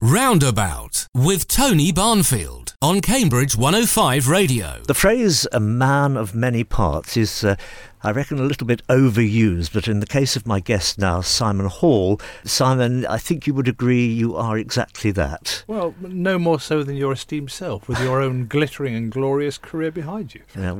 Roundabout with Tony Barnfield on Cambridge 105 Radio. The phrase "a man of many parts" is, I reckon, a little bit overused, but in the case of my guest now, Simon Hall, Simon, I think you would agree you are exactly that. Well, no more so than your esteemed self, with your own glittering and glorious career behind you.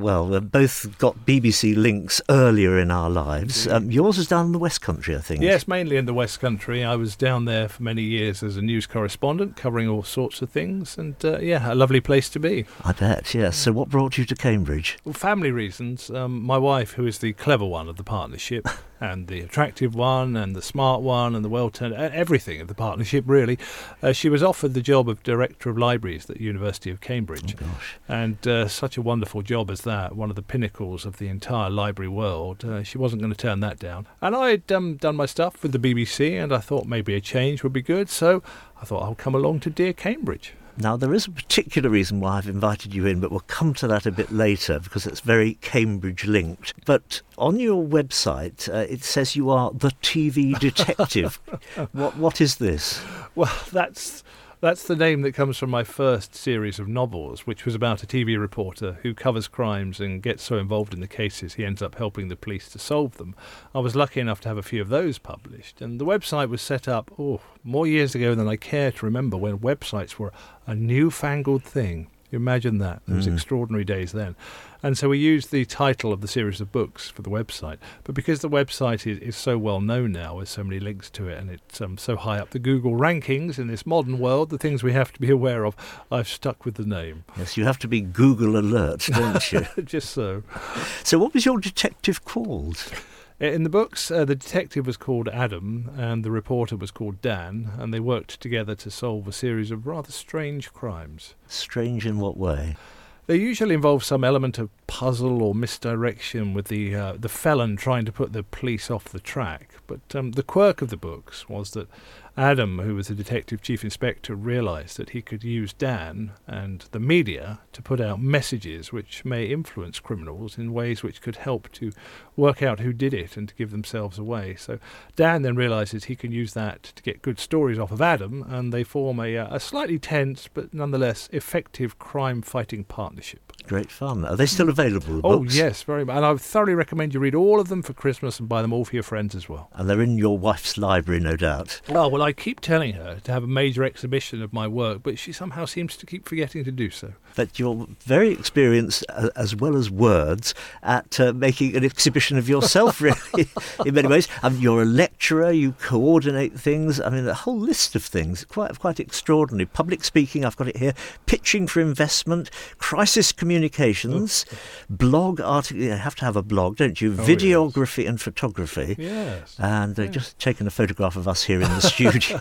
Both got BBC links earlier in our lives. Yours is down in the West Country, I think. Yes, mainly in the West Country. I was down there for many years as a news correspondent, covering all sorts of things, and a lovely place to be. I bet, yes. So what brought you to Cambridge? Well, family reasons. My wife, who is the clever one of the partnership, and the attractive one, and the smart one, and the well-turned, everything of the partnership, really. She was offered the job of Director of Libraries at the University of Cambridge. Oh, gosh. And such a wonderful job as that, one of the pinnacles of the entire library world. She wasn't going to turn that down. And I'd done my stuff with the BBC, and I thought maybe a change would be good, so I thought I'll come along to dear Cambridge. Now, there is a particular reason why I've invited you in, but we'll come to that a bit later because it's very Cambridge linked. But on your website, it says you are the TV detective. What is this? Well, that's the name that comes from my first series of novels, which was about a TV reporter who covers crimes and gets so involved in the cases he ends up helping the police to solve them. I was lucky enough to have a few of those published, and the website was set up more years ago than I care to remember, when websites were a newfangled thing. You imagine that. It was extraordinary days then. And so we used the title of the series of books for the website. But because the website is so well known now, with so many links to it, and it's so high up the Google rankings in this modern world, the things we have to be aware of, I've stuck with the name. Yes, you have to be Google alert, don't you? Just so. So what was your detective called? In the books, the detective was called Adam and the reporter was called Dan, and they worked together to solve a series of rather strange crimes. Strange in what way? They usually involve some element of puzzle or misdirection, with the felon trying to put the police off the track. But the quirk of the books was that Adam, who was the detective chief inspector, realised that he could use Dan and the media to put out messages which may influence criminals in ways which could help to work out who did it and to give themselves away. So Dan then realises he can use that to get good stories off of Adam, and they form a slightly tense but nonetheless effective crime-fighting partnership. Great fun. Are they still available, the books? Oh, yes, very much. And I thoroughly recommend you read all of them for Christmas and buy them all for your friends as well. And they're in your wife's library, no doubt. Oh, well, I keep telling her to have a major exhibition of my work, but she somehow seems to keep forgetting to do so. But you're very experienced, as well as words, at making an exhibition of yourself, really, in many ways. You're a lecturer, you coordinate things. I mean, a whole list of things. Quite extraordinary. Public speaking, I've got it here. Pitching for investment, crisis communications, blog article. You have to have a blog, don't you? Videography and photography. Yes. And just taken a photograph of us here in the studio.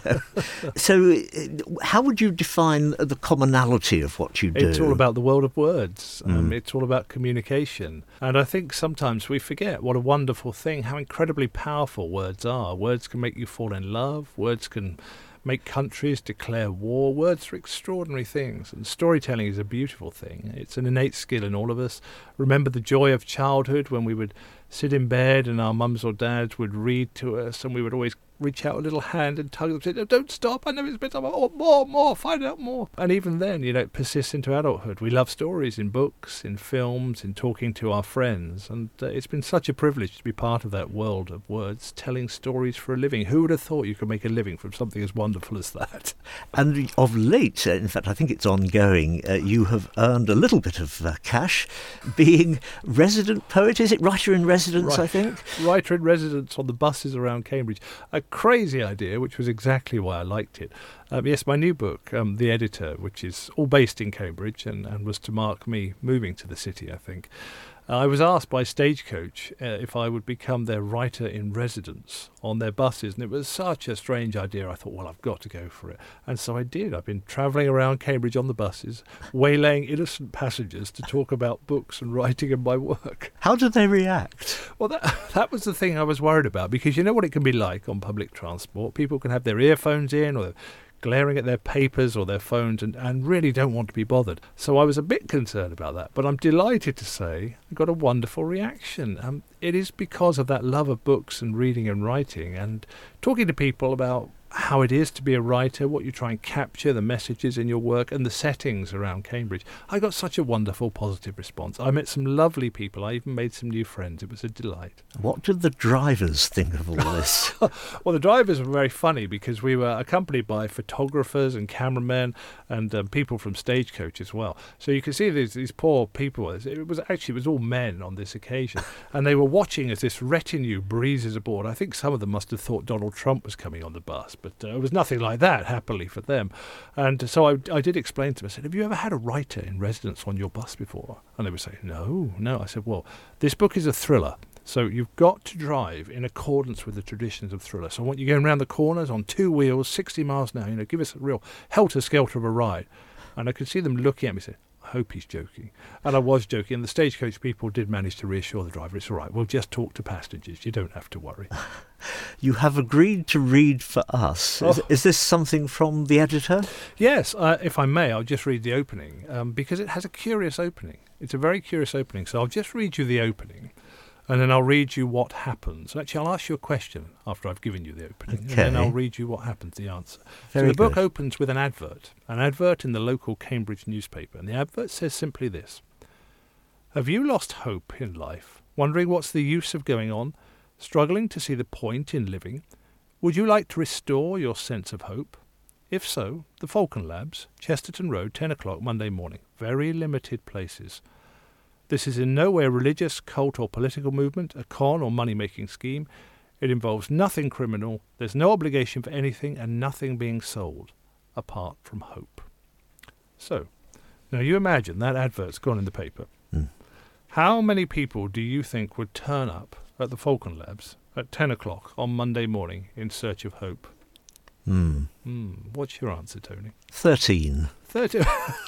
So how would you define the commonality of what you do? It's all about the world of words. It's all about communication. And I think sometimes we forget what a wonderful thing, how incredibly powerful words are. Words can make you fall in love. Words can make countries declare war. Words are extraordinary things, and storytelling is a beautiful thing. It's an innate skill in all of us. Remember the joy of childhood when we would sit in bed and our mums or dads would read to us, and we would always reach out a little hand and tug them, say, "Don't stop, I know it's a bit of more, find out more." And even then, it persists into adulthood. We love stories in books, in films, in talking to our friends, and it's been such a privilege to be part of that world of words, telling stories for a living. Who would have thought you could make a living from something as wonderful as that? And of late, in fact, I think it's ongoing, you have earned a little bit of cash being resident poet. Is it writer in residence, I think? Writer in residence on the buses around Cambridge. A crazy idea, which was exactly why I liked it. Yes, my new book, The Editor, which is all based in Cambridge and was to mark me moving to the city, I think. I was asked by Stagecoach if I would become their writer in residence on their buses, and it was such a strange idea. I thought, well, I've got to go for it. And so I did. I've been travelling around Cambridge on the buses, waylaying innocent passengers to talk about books and writing and my work. How did they react? Well, that was the thing I was worried about, because you know what it can be like on public transport. People can have their earphones in, or glaring at their papers or their phones and really don't want to be bothered. So I was a bit concerned about that, but I'm delighted to say I got a wonderful reaction. It is because of that love of books and reading and writing and talking to people about how it is to be a writer, what you try and capture, the messages in your work, and the settings around Cambridge. I got such a wonderful, positive response. I met some lovely people. I even made some new friends. It was a delight. What did the drivers think of all this? Well, the drivers were very funny because we were accompanied by photographers and cameramen and people from Stagecoach as well. So you can see these poor people. It was all men on this occasion, and they were watching as this retinue breezes aboard. I think some of them must have thought Donald Trump was coming on the bus, but it was nothing like that, happily for them. And so I did explain to them, I said, have you ever had a writer in residence on your bus before? And they would say, no. I said, well, this book is a thriller. So you've got to drive in accordance with the traditions of thriller. So I want you going around the corners on 2 wheels, 60 miles an hour, give us a real helter-skelter of a ride. And I could see them looking at me and say, I hope he's joking. And I was joking. And the Stagecoach people did manage to reassure the driver, it's all right, we'll just talk to passengers. You don't have to worry. You have agreed to read for us. Is this something from the editor? Yes, if I may, I'll just read the opening, because it has a curious opening. It's a very curious opening. So I'll just read you the opening, and then I'll read you what happens. Actually, I'll ask you a question after I've given you the opening, and then I'll read you what happens, the answer. So the book opens with an advert in the local Cambridge newspaper, and the advert says simply this. Have you lost hope in life, wondering what's the use of going on, struggling to see the point in living? Would you like to restore your sense of hope? If so, the Falcon Labs, Chesterton Road, 10 o'clock Monday morning. Very limited places. This is in no way a religious, cult or political movement, a con or money-making scheme. It involves nothing criminal. There's no obligation for anything and nothing being sold, apart from hope. So, now you imagine that advert's gone in the paper. How many people do you think would turn up at the Falcon Labs at 10 o'clock on Monday morning in search of hope? What's your answer, Tony? 13. 13.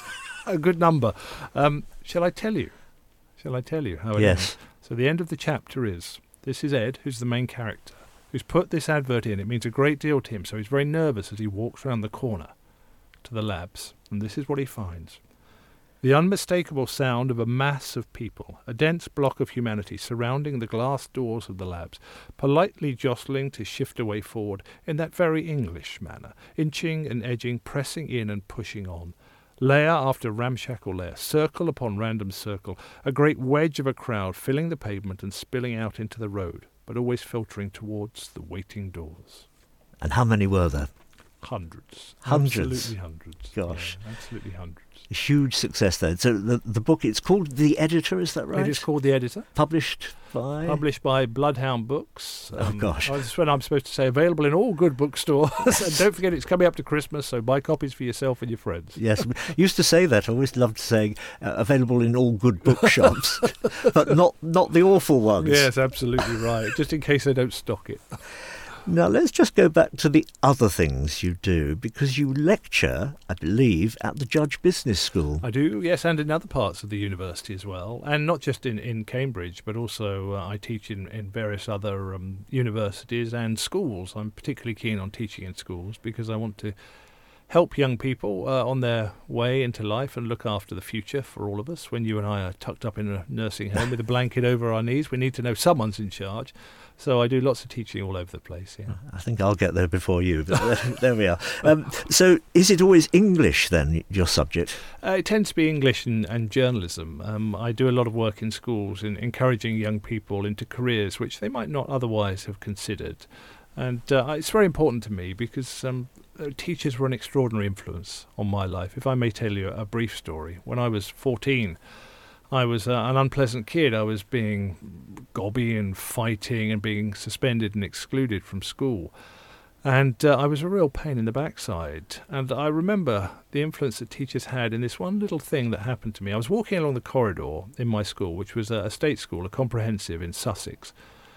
A good number. Shall I tell you? Shall I tell you how it ends? So the end of the chapter is, this is Ed, who's the main character, who's put this advert in. It means a great deal to him, so he's very nervous as he walks around the corner to the labs. And this is what he finds. The unmistakable sound of a mass of people, a dense block of humanity surrounding the glass doors of the labs, politely jostling to shift a way forward in that very English manner, inching and edging, pressing in and pushing on. Layer after ramshackle layer, circle upon random circle, a great wedge of a crowd filling the pavement and spilling out into the road, but always filtering towards the waiting doors. And how many were there? Hundreds. Hundreds? Absolutely hundreds. Gosh. Yeah, absolutely hundreds. A huge success then. So the book, it's called The Editor, is that right? It is called The Editor. Published by? Bloodhound Books. Oh, gosh. That's what I'm supposed to say. Available in all good bookstores. And don't forget, it's coming up to Christmas, so buy copies for yourself and your friends. Yes. Used to say that. I always loved saying available in all good bookshops, but not the awful ones. Yes, absolutely right. Just in case they don't stock it. Now, let's just go back to the other things you do, because you lecture, I believe, at the Judge Business School. I do, yes, and in other parts of the university as well. And not just in Cambridge, but also I teach in various other universities and schools. I'm particularly keen on teaching in schools because I want to help young people on their way into life and look after the future for all of us. When you and I are tucked up in a nursing home with a blanket over our knees, we need to know someone's in charge. So I do lots of teaching all over the place, yeah. I think I'll get there before you, but there we are. So is it always English, then, your subject? It tends to be English and journalism. I do a lot of work in schools in encouraging young people into careers which they might not otherwise have considered. And it's very important to me because teachers were an extraordinary influence on my life. If I may tell you a brief story, when I was 14, I was an unpleasant kid. I was being gobby and fighting and being suspended and excluded from school. And I was a real pain in the backside. And I remember the influence that teachers had in this one little thing that happened to me. I was walking along the corridor in my school, which was a state school, a comprehensive in Sussex.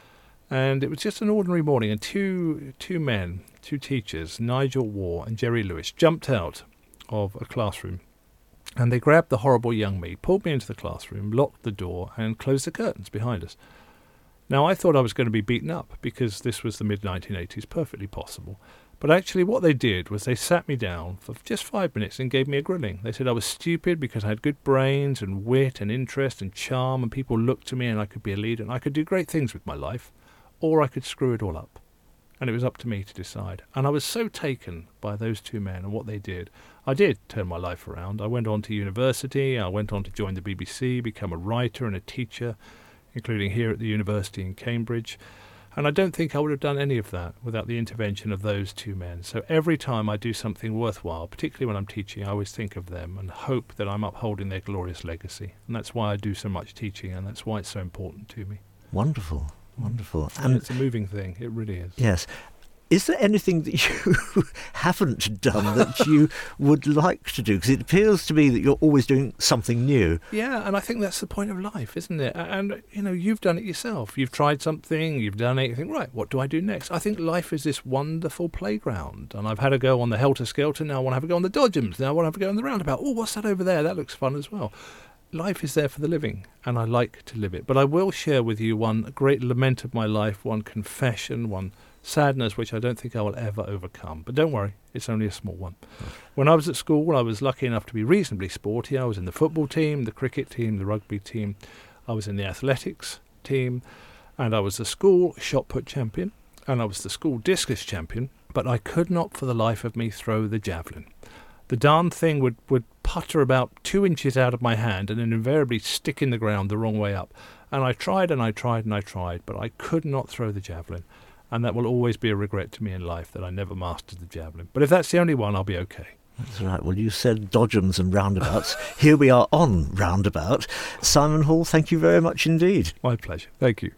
And it was just an ordinary morning, and two teachers, Nigel Waugh and Jerry Lewis, jumped out of a classroom. And they grabbed the horrible young me, pulled me into the classroom, locked the door, and closed the curtains behind us. Now, I thought I was going to be beaten up, because this was the mid-1980s, perfectly possible. But actually what they did was they sat me down for just 5 minutes and gave me a grilling. They said I was stupid because I had good brains and wit and interest and charm, and people looked to me and I could be a leader, and I could do great things with my life, or I could screw it all up. and it was up to me to decide. And I was so taken by those two men and what they did. I did turn my life around. I went on to university. I went on to join the BBC, become a writer and a teacher, including here at the university in Cambridge. And I don't think I would have done any of that without the intervention of those two men. So every time I do something worthwhile, particularly when I'm teaching, I always think of them and hope that I'm upholding their glorious legacy. And that's why I do so much teaching, and that's why it's so important to me. Wonderful, wonderful. And it's a moving thing. It really is. Yes. Is there anything that you haven't done that you would like to do? Because it appears to me that you're always doing something new. Yeah, and I think that's the point of life, isn't it? And, you've done it yourself. You've tried something, you've done it, you think, right, what do I do next? I think life is this wonderful playground. And I've had a go on the Helter Skelter, now I want to have a go on the Dodgems, now I want to have a go on the Roundabout. Oh, what's that over there? That looks fun as well. Life is there for the living, and I like to live it. But I will share with you one great lament of my life, one confession, one sadness which I don't think I will ever overcome. But don't worry, it's only a small one. When I was at school, I was lucky enough to be reasonably sporty. I was in the football team, the cricket team, the rugby team. I was in the athletics team, and I was the school shot put champion, and I was the school discus champion, but I could not for the life of me throw the javelin. The darn thing would putter about 2 inches out of my hand and then invariably stick in the ground the wrong way up. And I tried and I tried and I tried, but I could not throw the javelin. And that will always be a regret to me in life that I never mastered the javelin. But if that's the only one, I'll be okay. That's right. Well, you said Dodgems and Roundabouts. Here we are on Roundabout. Simon Hall, thank you very much indeed. My pleasure. Thank you.